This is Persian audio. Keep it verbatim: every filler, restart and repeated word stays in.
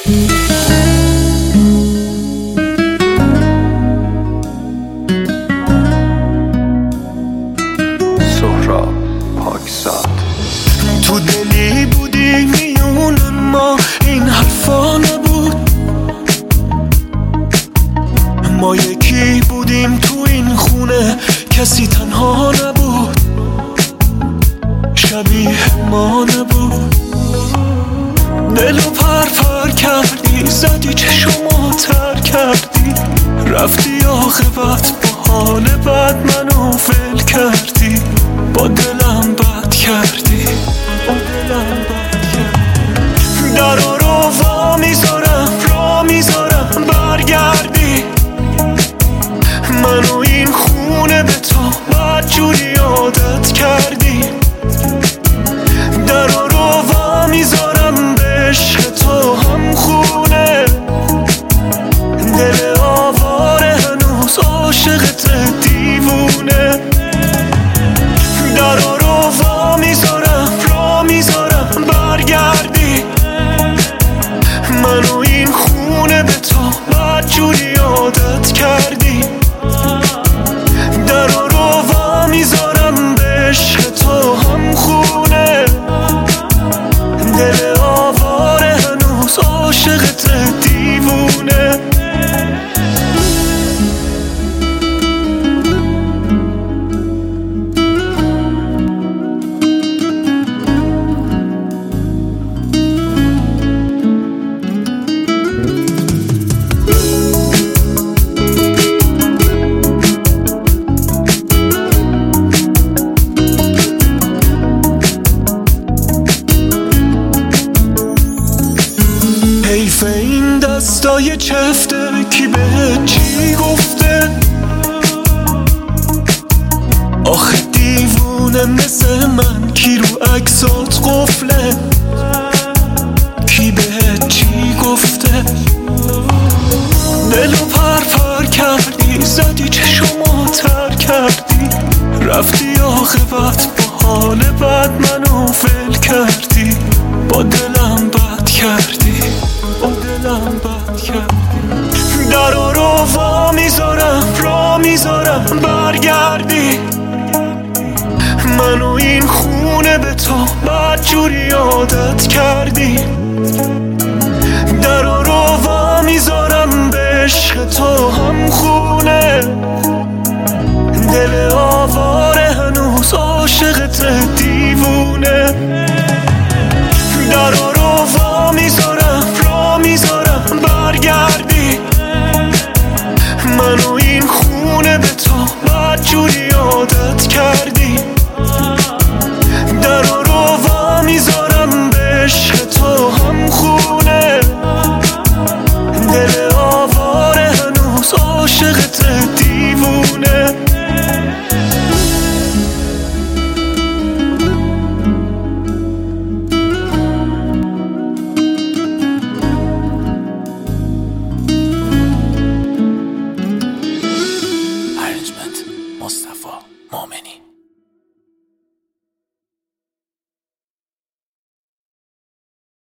سهراب پاکزاد. تو دلی بودی میون ما، این حرفا نبود. ما یکی بودیم تو این خونه، کسی تنها نبود، شبیه ما نبود. دلو پر پر کردی، زدی چشمو تر کردی، رفتی عاقبت با حال بد منو ول کردی. با دلم بد کردی، با دلم بد کردی. درا رو وا میذارم، را میذارم برگردی. منو این خونه به تو بد جوری عادت کردی. درا رو وا میذارم به عشق تو هم خونه. دل آواره هنوز عاشقت دیوونه. درا رو وا میذارم، را میذارم برگردی. منو این خونه به تو بد جوری عادت کردی. درا رو وا میذارم به عشق تو هم خونه. دل آواره هنوز عاشقت دیوونه. حیف این دستای چفته، کی بهت چی گفته؟ آخه دیوونه مثل من کی رو عکسات قفله؟ کی بهت چی گفته؟ دلو پر پر کردی، زدی چشمو تر کردی، رفتی عاقبت با حال بد منو ول کردی. با دلم بد کردی، با دلم بد کردی. درا رو وا میذارم، را میذارم برگردی. منو این خونه به تو بد جوری عادت کردی.